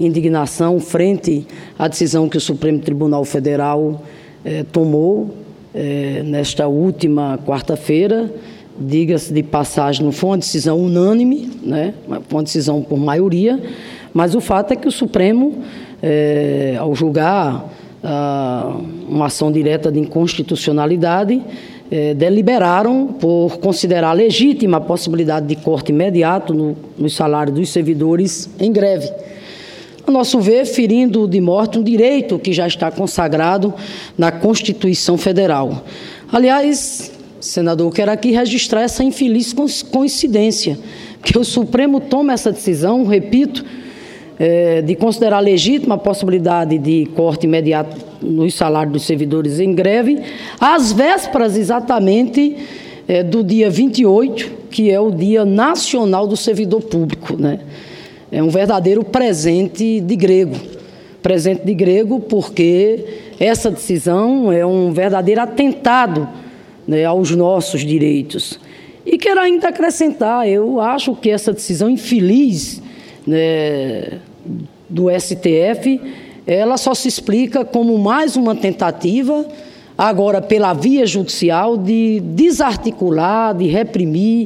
indignação frente à decisão que o Supremo Tribunal Federal tomou nesta última quarta-feira. Diga-se de passagem, não foi uma decisão unânime, né? Foi uma decisão por maioria, mas o fato é que o Supremo, ao julgar uma ação direta de inconstitucionalidade, deliberaram por considerar legítima a possibilidade de corte imediato no salário dos servidores em greve. A nosso ver, ferindo de morte um direito que já está consagrado na Constituição Federal. Aliás, senador, eu quero aqui registrar essa infeliz coincidência, que o Supremo toma essa decisão, repito, de considerar legítima a possibilidade de corte imediato nos salários dos servidores em greve, às vésperas exatamente do dia 28, que é o Dia Nacional do Servidor Público, né? É um verdadeiro presente de grego. Presente de grego porque essa decisão é um verdadeiro atentado, né, aos nossos direitos. E quero ainda acrescentar, eu acho que essa decisão infeliz, né, do STF, ela só se explica como mais uma tentativa, agora pela via judicial, de desarticular, de reprimir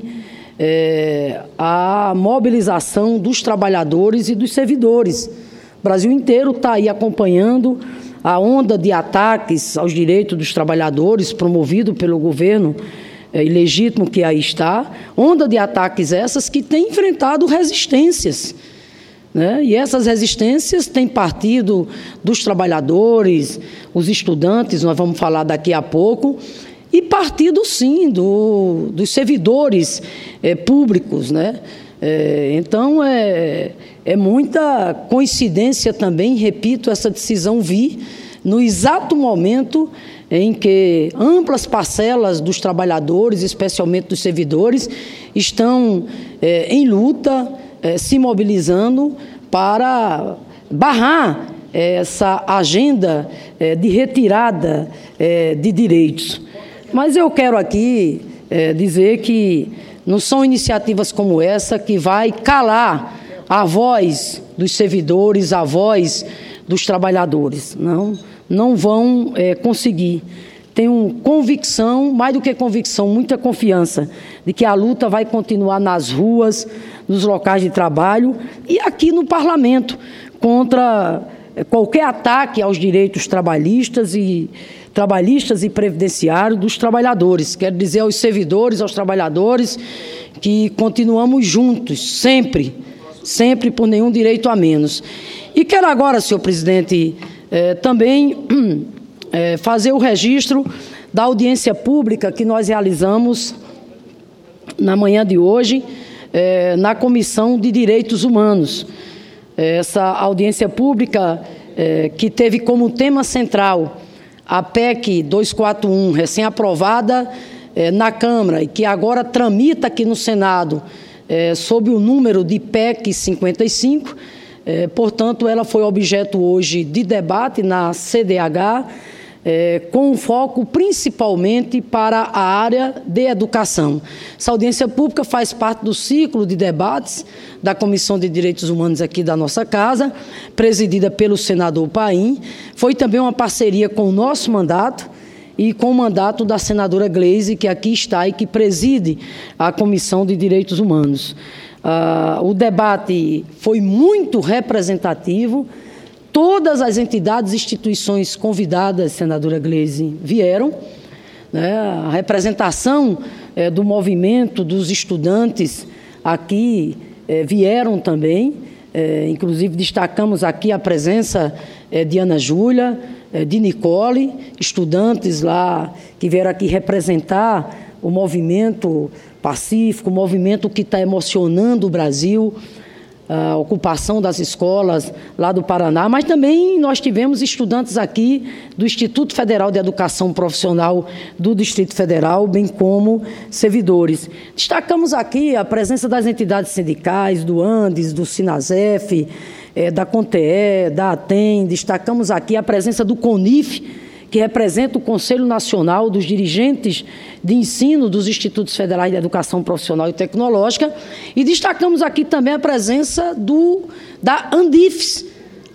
a mobilização dos trabalhadores e dos servidores. O Brasil inteiro está aí acompanhando a onda de ataques aos direitos dos trabalhadores promovido pelo governo ilegítimo que aí está, onda de ataques essas que tem enfrentado resistências, né? E essas resistências têm partido dos trabalhadores, os estudantes, nós vamos falar daqui a pouco, e partido, sim, dos servidores públicos, né? Então, é muita coincidência também, repito, essa decisão vir no exato momento em que amplas parcelas dos trabalhadores, especialmente dos servidores, estão em luta, se mobilizando para barrar essa agenda de retirada de direitos. Mas eu quero aqui dizer que não são iniciativas como essa que vai calar a voz dos servidores, a voz dos trabalhadores. Não vão conseguir. Tenho convicção, mais do que convicção, muita confiança de que a luta vai continuar nas ruas, nos locais de trabalho e aqui no Parlamento, contra qualquer ataque aos direitos trabalhistas e previdenciários dos trabalhadores. Quero dizer aos servidores, aos trabalhadores, que continuamos juntos, sempre por nenhum direito a menos. E quero agora, senhor presidente, também fazer o registro da audiência pública que nós realizamos na manhã de hoje, na Comissão de Direitos Humanos. Essa audiência pública que teve como tema central a PEC 241, recém-aprovada na Câmara e que agora tramita aqui no Senado sob o número de PEC 55, portanto, ela foi objeto hoje de debate na CDH, com foco principalmente para a área de educação. Essa audiência pública faz parte do ciclo de debates da Comissão de Direitos Humanos aqui da nossa casa, presidida pelo senador Paim. Foi também uma parceria com o nosso mandato e com o mandato da senadora Gleisi, que aqui está e que preside a Comissão de Direitos Humanos. O debate foi muito representativo. Todas as entidades e instituições convidadas, senadora Gleisi, vieram, né? A representação do movimento, dos estudantes aqui vieram também, inclusive destacamos aqui a presença de Ana Júlia, de Nicole, estudantes lá que vieram aqui representar o movimento pacífico, o movimento que está emocionando o Brasil, a ocupação das escolas lá do Paraná, mas também nós tivemos estudantes aqui do Instituto Federal de Educação Profissional do Distrito Federal, bem como servidores. Destacamos aqui a presença das entidades sindicais, do Andes, do Sinasef, da CONTE, da ATEM, destacamos aqui a presença do CONIF, que representa o Conselho Nacional dos Dirigentes de Ensino dos Institutos Federais de Educação Profissional e Tecnológica, e destacamos aqui também a presença da Andifes,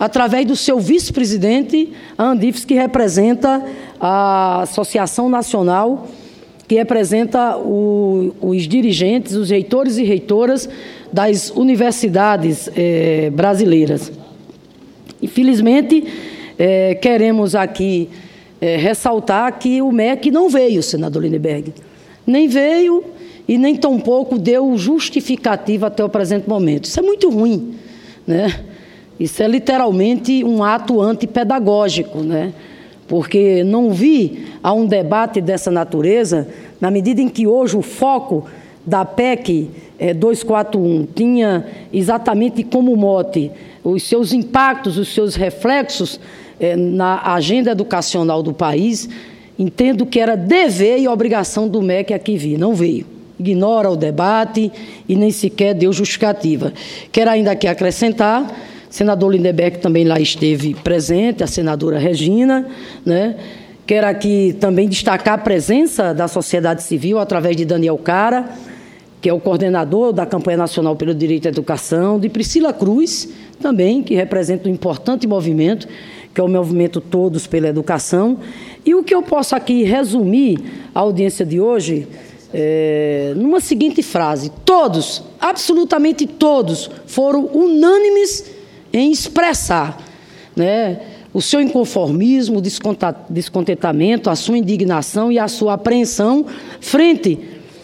através do seu vice-presidente, a Andifes, que representa a Associação Nacional, que representa os dirigentes, os reitores e reitoras das universidades brasileiras. Infelizmente, queremos aqui ressaltar que o MEC não veio, senador Lindenberg. Nem veio e nem tampouco deu justificativa até o presente momento. Isso é muito ruim, né? Isso é literalmente um ato antipedagógico, né? Porque não vi a um debate dessa natureza, na medida em que hoje o foco da PEC 241 tinha exatamente como mote os seus impactos, os seus reflexos na agenda educacional do país. Entendo que era dever e obrigação do MEC aqui vir, não veio. Ignora o debate e nem sequer deu justificativa. Quero ainda aqui acrescentar, o senador Lindenberg também lá esteve presente, a senadora Regina, né? Quero aqui também destacar a presença da sociedade civil através de Daniel Cara, que é o coordenador da campanha nacional pelo direito à educação, de Priscila Cruz, também, que representa um importante movimento, que é o movimento Todos pela Educação. E o que eu posso aqui resumir a audiência de hoje numa seguinte frase: todos, absolutamente todos, foram unânimes em expressar, né, o seu inconformismo, o descontentamento, a sua indignação e a sua apreensão frente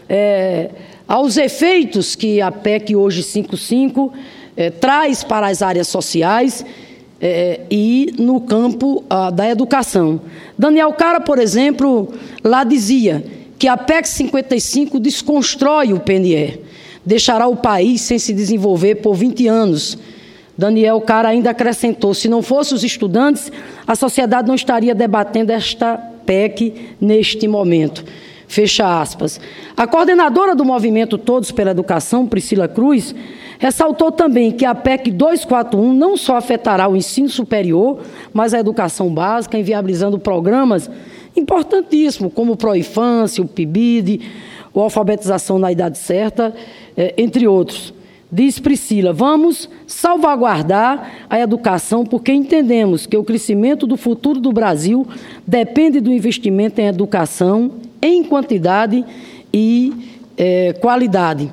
aos efeitos que a PEC hoje 55 traz para as áreas sociais e no campo da educação. Daniel Cara, por exemplo, lá dizia que a PEC 55 desconstrói o PNE, deixará o país sem se desenvolver por 20 anos. Daniel Cara ainda acrescentou: se não fossem os estudantes, a sociedade não estaria debatendo esta PEC neste momento. Fecha aspas. A coordenadora do movimento Todos pela Educação, Priscila Cruz, ressaltou também que a PEC 241 não só afetará o ensino superior, mas a educação básica, inviabilizando programas importantíssimos, como o Proinfância, o PIBID, a alfabetização na idade certa, entre outros. Diz Priscila: vamos salvaguardar a educação porque entendemos que o crescimento do futuro do Brasil depende do investimento em educação, em quantidade e qualidade.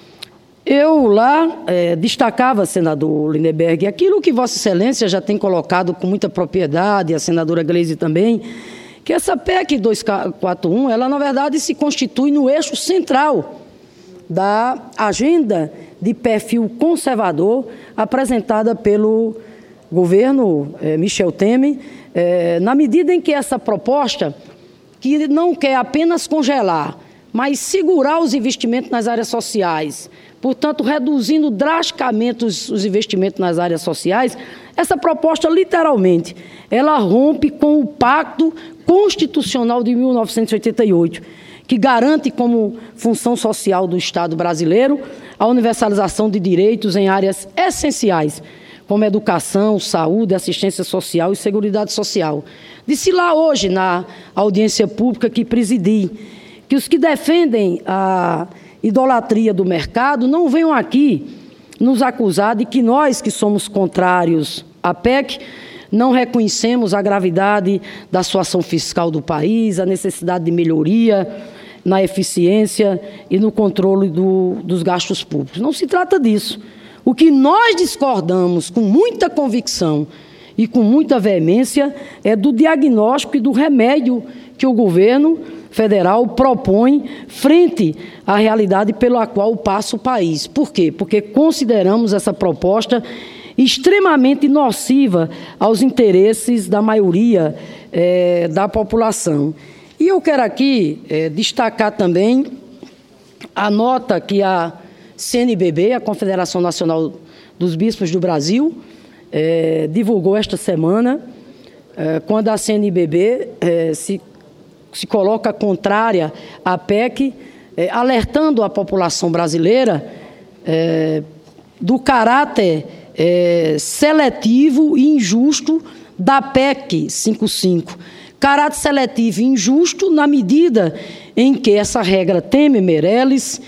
Eu lá destacava, senador Lindenberg, aquilo que Vossa Excelência já tem colocado com muita propriedade, a senadora Gleisi também, que essa PEC 241, ela na verdade se constitui no eixo central da agenda de perfil conservador apresentada pelo governo Michel Temer, na medida em que essa proposta, que não quer apenas congelar, mas segurar os investimentos nas áreas sociais, portanto, reduzindo drasticamente os investimentos nas áreas sociais, essa proposta, literalmente, ela rompe com o Pacto Constitucional de 1988, que garante como função social do Estado brasileiro a universalização de direitos em áreas essenciais, como educação, saúde, assistência social e seguridade social. Disse lá hoje, na audiência pública que presidi, que os que defendem a idolatria do mercado não venham aqui nos acusar de que nós, que somos contrários à PEC, não reconhecemos a gravidade da situação fiscal do país, a necessidade de melhoria na eficiência e no controle dos gastos públicos. Não se trata disso. O que nós discordamos com muita convicção e com muita veemência é do diagnóstico e do remédio que o governo federal propõe frente à realidade pela qual passa o país. Por quê? Porque consideramos essa proposta extremamente nociva aos interesses da maioria da população. E eu quero aqui destacar também a nota que a CNBB, a Confederação Nacional dos Bispos do Brasil, divulgou esta semana, quando a CNBB se coloca contrária à PEC, alertando a população brasileira do caráter seletivo e injusto da PEC 55. Caráter seletivo e injusto na medida em que essa regra Temer-Meirelles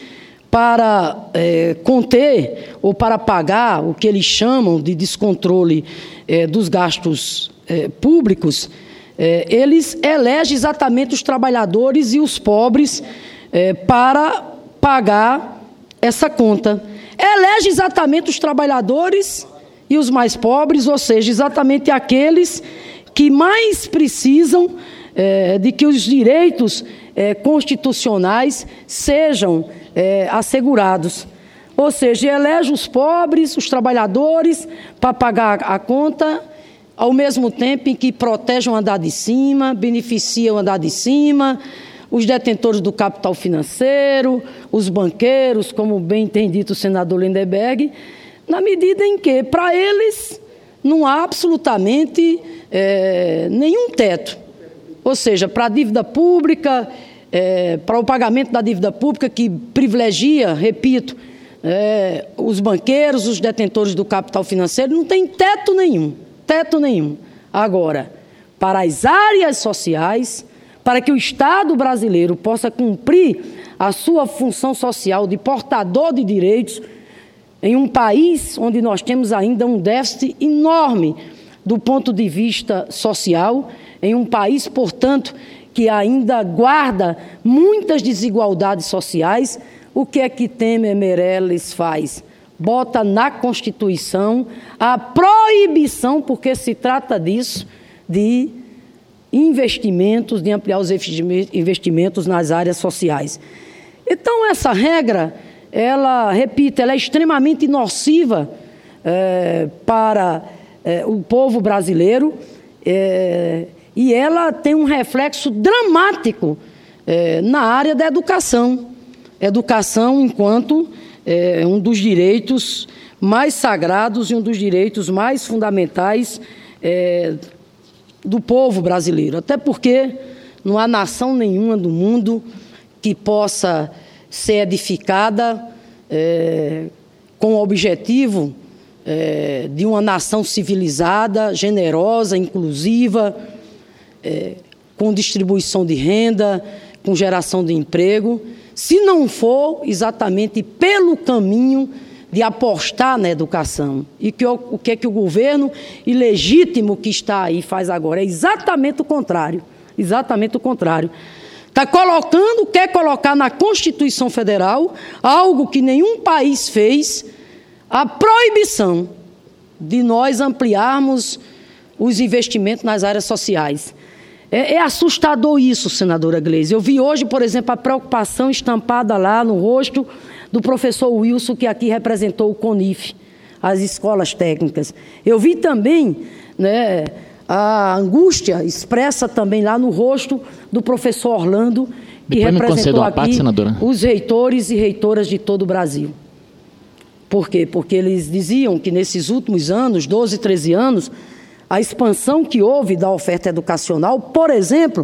para conter ou para pagar o que eles chamam de descontrole dos gastos públicos, eles elegem exatamente os trabalhadores e os pobres para pagar essa conta. Elege exatamente os trabalhadores e os mais pobres, ou seja, exatamente aqueles que mais precisam de que os direitos constitucionais sejam assegurados. Ou seja, elege os pobres, os trabalhadores, para pagar a conta, ao mesmo tempo em que protege o andar de cima, beneficia o andar de cima, os detentores do capital financeiro, os banqueiros, como bem tem dito o senador Lindenberg, na medida em que, para eles, não há absolutamente nenhum teto. Ou seja, para a dívida pública, para o pagamento da dívida pública, que privilegia, repito, os banqueiros, os detentores do capital financeiro, não tem teto nenhum. Teto nenhum. Agora, para as áreas sociais, para que o Estado brasileiro possa cumprir a sua função social de portador de direitos, em um país onde nós temos ainda um déficit enorme do ponto de vista social, em um país, portanto, que ainda guarda muitas desigualdades sociais, o que é que Temer Meirelles faz? Bota na Constituição a proibição, porque se trata disso, de investimentos, de ampliar os investimentos nas áreas sociais. Então, essa regra, repito, ela é extremamente nociva para o povo brasileiro e ela tem um reflexo dramático na área da educação. Educação enquanto um dos direitos mais sagrados e um dos direitos mais fundamentais do povo brasileiro. Até porque não há nação nenhuma do mundo que possa ser edificada com o objetivo de uma nação civilizada, generosa, inclusiva, com distribuição de renda, com geração de emprego, se não for exatamente pelo caminho de apostar na educação. E o que é que o governo ilegítimo que está aí faz agora? É exatamente o contrário. Exatamente o contrário. Quer colocar na Constituição Federal algo que nenhum país fez, a proibição de nós ampliarmos os investimentos nas áreas sociais. É assustador isso, senadora Gleisi. Eu vi hoje, por exemplo, a preocupação estampada lá no rosto do professor Wilson, que aqui representou o CONIF, as escolas técnicas. Eu vi também a angústia expressa também lá no rosto do professor Orlando, que representou aqui os reitores e reitoras de todo o Brasil. Por quê? Porque eles diziam que nesses últimos anos, 12, 13 anos, a expansão que houve da oferta educacional, por exemplo,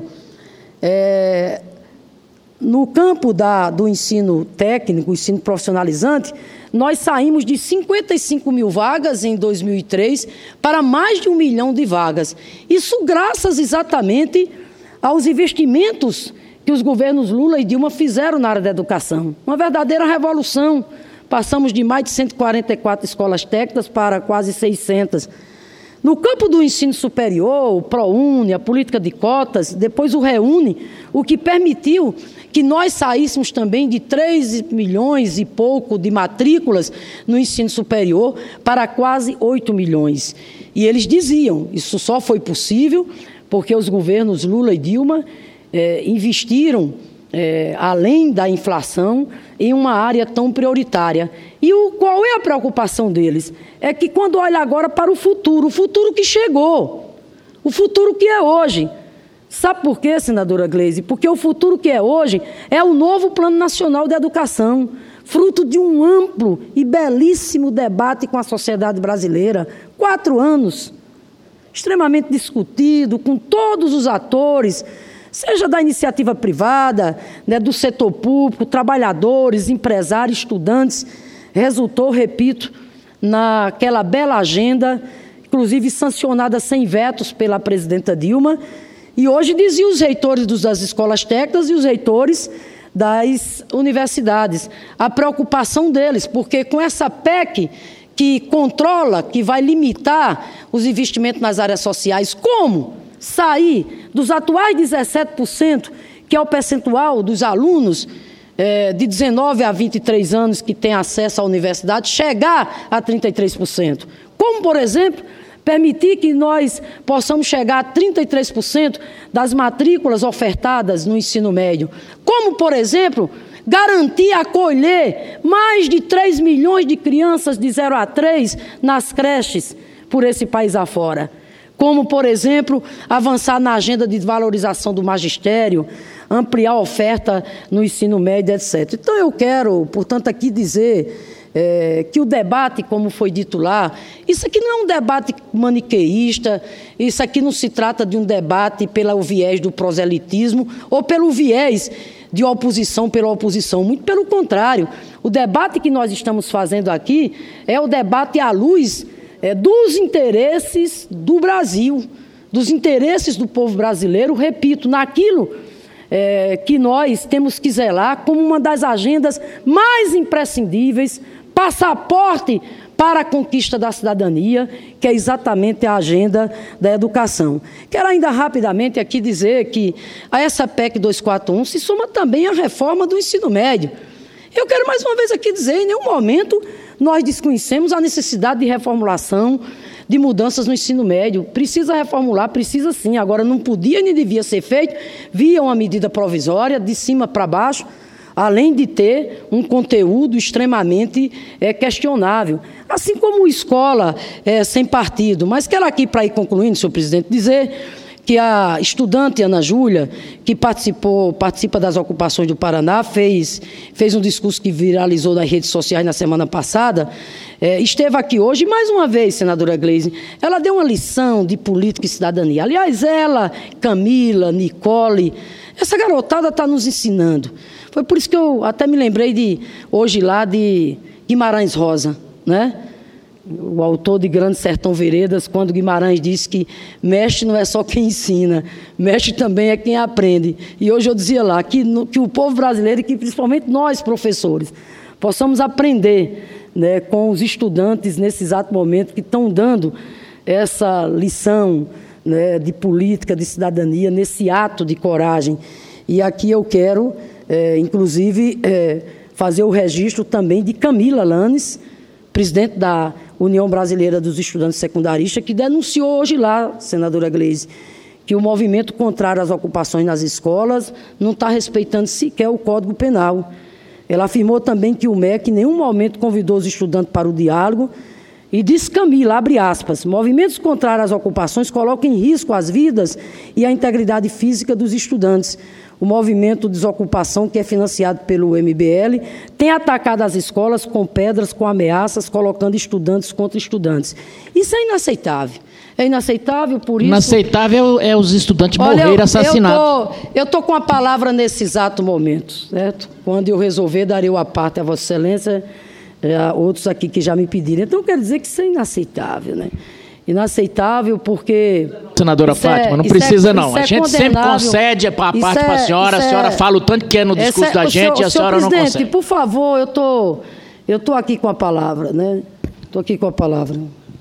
no campo do ensino técnico, ensino profissionalizante, nós saímos de 55 mil vagas em 2003 para mais de 1 milhão de vagas. Isso graças exatamente aos investimentos que os governos Lula e Dilma fizeram na área da educação. Uma verdadeira revolução. Passamos de mais de 144 escolas técnicas para quase 600. No campo do ensino superior, o ProUni, a política de cotas, depois o REUNE, o que permitiu que nós saíssemos também de 3 milhões e pouco de matrículas no ensino superior para quase 8 milhões. E eles diziam, isso só foi possível porque os governos Lula e Dilma investiram, além da inflação, em uma área tão prioritária. E qual é a preocupação deles? É que quando olha agora para o futuro que chegou, o futuro que é hoje. Sabe por quê, senadora Gleisi? Porque o futuro que é hoje é o novo Plano Nacional de Educação, fruto de um amplo e belíssimo debate com a sociedade brasileira. 4 anos, extremamente discutido, com todos os atores, seja da iniciativa privada, do setor público, trabalhadores, empresários, estudantes. Resultou, repito, naquela bela agenda, inclusive sancionada sem vetos pela presidenta Dilma. E hoje diziam os reitores das escolas técnicas e os reitores das universidades, a preocupação deles, porque com essa PEC que controla, que vai limitar os investimentos nas áreas sociais, como sair dos atuais 17%, que é o percentual dos alunos de 19 a 23 anos que têm acesso à universidade, chegar a 33%. Como, por exemplo, permitir que nós possamos chegar a 33% das matrículas ofertadas no ensino médio. Como, por exemplo, garantir acolher mais de 3 milhões de crianças de 0 a 3 nas creches por esse país afora. Como, por exemplo, avançar na agenda de valorização do magistério, ampliar a oferta no ensino médio, etc. Então, eu quero, portanto, aqui dizer que o debate, como foi dito lá, isso aqui não é um debate maniqueísta, isso aqui não se trata de um debate pelo viés do proselitismo ou pelo viés de oposição pela oposição, muito pelo contrário. O debate que nós estamos fazendo aqui é o debate à luz dos interesses do Brasil, dos interesses do povo brasileiro, repito, naquilo que nós temos que zelar como uma das agendas mais imprescindíveis, passaporte para a conquista da cidadania, que é exatamente a agenda da educação. Quero ainda rapidamente aqui dizer que a essa PEC 241 se soma também a reforma do ensino médio. Eu quero mais uma vez aqui dizer, em nenhum momento nós desconhecemos a necessidade de reformulação, de mudanças no ensino médio. Precisa reformular, precisa sim. Agora, não podia nem devia ser feito via uma medida provisória, de cima para baixo, além de ter um conteúdo extremamente questionável. Assim como escola sem partido. Mas quero aqui, para ir concluindo, senhor presidente, dizer que a estudante Ana Júlia, que participa das ocupações do Paraná, fez um discurso que viralizou nas redes sociais na semana passada, esteve aqui hoje, e mais uma vez, senadora Gleisi, ela deu uma lição de política e cidadania. Aliás, ela, Camila, Nicole, essa garotada está nos ensinando. Foi por isso que eu até me lembrei hoje lá de Guimarães Rosa, né? O autor de Grande Sertão Veredas, quando Guimarães disse que mestre não é só quem ensina, mestre também é quem aprende. E hoje eu dizia lá que o povo brasileiro, e que principalmente nós, professores, possamos aprender, né, com os estudantes nesse exato momento que estão dando essa lição, né, de política, de cidadania, nesse ato de coragem. E aqui eu quero, inclusive, fazer o registro também de Camila Lanes, presidente da União Brasileira dos Estudantes Secundaristas, que denunciou hoje lá, senadora Gleisi, que o movimento contrário às ocupações nas escolas não está respeitando sequer o Código Penal. Ela afirmou também que o MEC em nenhum momento convidou os estudantes para o diálogo e disse, Camila, abre aspas, movimentos contrários às ocupações colocam em risco as vidas e a integridade física dos estudantes. O movimento Desocupação, que é financiado pelo MBL, tem atacado as escolas com pedras, com ameaças, colocando estudantes contra estudantes. Isso é inaceitável. É inaceitável, por isso... Inaceitável é os estudantes morrerem assassinados. Eu estou com a palavra nesse exato momento, certo? Quando eu resolver, darei a parte a Vossa Excelência, a outros aqui que já me pediram. Então, eu quero dizer que isso é inaceitável, né? Inaceitável porque... Senadora Fátima, não precisa não. A gente sempre concede a parte para a senhora fala o tanto que é no discurso da gente e a senhora não consegue. Por favor, eu tô aqui com a palavra, né? Estou aqui com a palavra.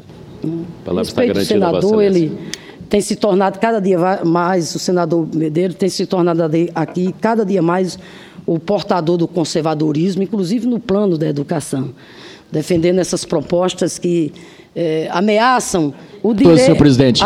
A palavra está Respeito garantida, ao senador, ele tem se tornado cada dia mais, o senador Medeiros tem se tornado aqui cada dia mais o portador do conservadorismo, inclusive no plano da educação, defendendo essas propostas que ameaçam o direito, senhor presidente,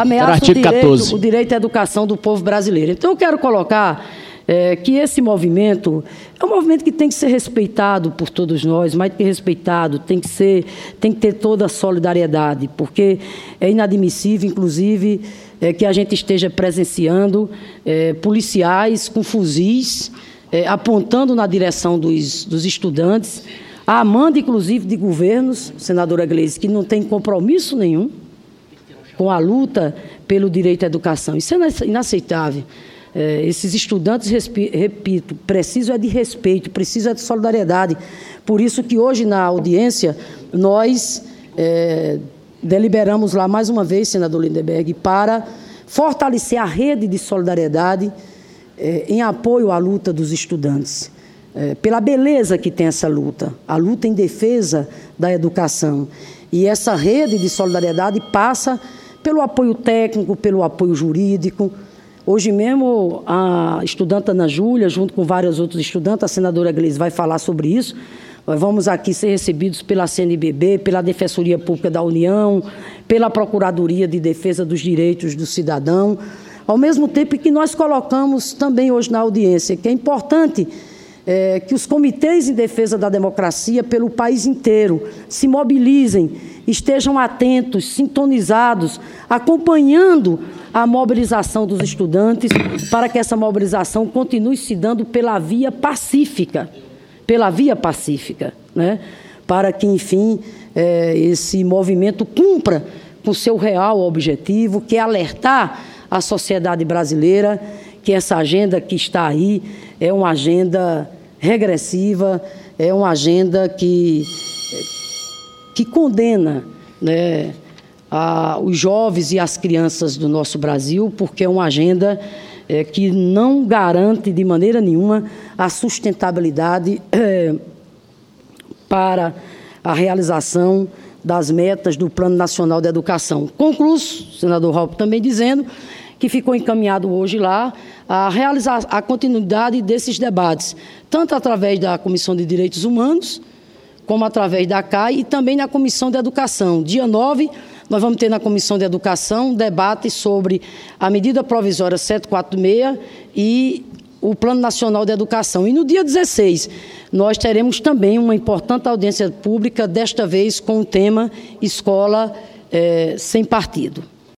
o direito à educação do povo brasileiro. Então, eu quero colocar que esse movimento é um movimento que tem que ser respeitado por todos nós, mais do que respeitado, tem que ter toda a solidariedade, porque é inadmissível, inclusive, que a gente esteja presenciando policiais com fuzis apontando na direção dos estudantes, a mando, inclusive, de governos, senadora Gleisi, que não tem compromisso nenhum com a luta pelo direito à educação. Isso é inaceitável. Esses estudantes, repito, precisam de respeito, precisam de solidariedade. Por isso que hoje, na audiência, nós deliberamos lá, mais uma vez, senador Lindenberg, para fortalecer a rede de solidariedade em apoio à luta dos estudantes. pela beleza que tem essa luta, a luta em defesa da educação. E essa rede de solidariedade passa pelo apoio técnico, pelo apoio jurídico. Hoje mesmo, a estudante Ana Júlia, junto com vários outros estudantes, a senadora Gleisi vai falar sobre isso. Nós vamos aqui ser recebidos pela CNBB, pela Defensoria Pública da União, pela Procuradoria de Defesa dos Direitos do Cidadão, ao mesmo tempo que nós colocamos também hoje na audiência, que é importante que os comitês em defesa da democracia pelo país inteiro se mobilizem, estejam atentos, sintonizados, acompanhando a mobilização dos estudantes, para que essa mobilização continue se dando pela via pacífica, né? Para que, enfim, esse movimento cumpra com seu real objetivo, que é alertar a sociedade brasileira que essa agenda que está aí é uma agenda regressiva, é uma agenda que condena, né, os jovens e as crianças do nosso Brasil, porque é uma agenda que não garante de maneira nenhuma a sustentabilidade para a realização das metas do Plano Nacional de Educação. Concluo, senador Raul, também dizendo que ficou encaminhado hoje lá a realizar a continuidade desses debates, tanto através da Comissão de Direitos Humanos, como através da CAI e também na Comissão de Educação. Dia 9, nós vamos ter na Comissão de Educação um debate sobre a medida provisória 746 e o Plano Nacional de Educação. E no dia 16, nós teremos também uma importante audiência pública, desta vez com o tema Escola Sem Partido.